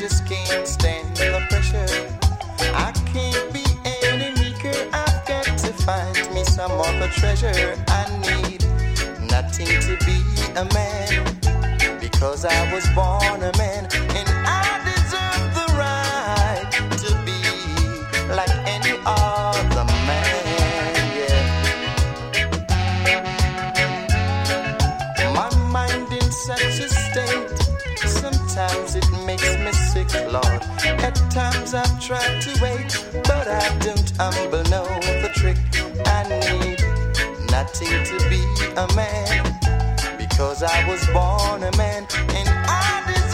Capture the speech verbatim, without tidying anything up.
just can't stand the pressure. I can't be any meeker. I've got to find me some other treasure. I need nothing to be a man, because I was born a man, and I deserve the right to be like any other man, yeah. My mind in such a state, sometimes it makes me sick, Lord. At times I've tried to wait, but I don't humble know the trick. I need nothing to be a man, because I was born a man, and I deserve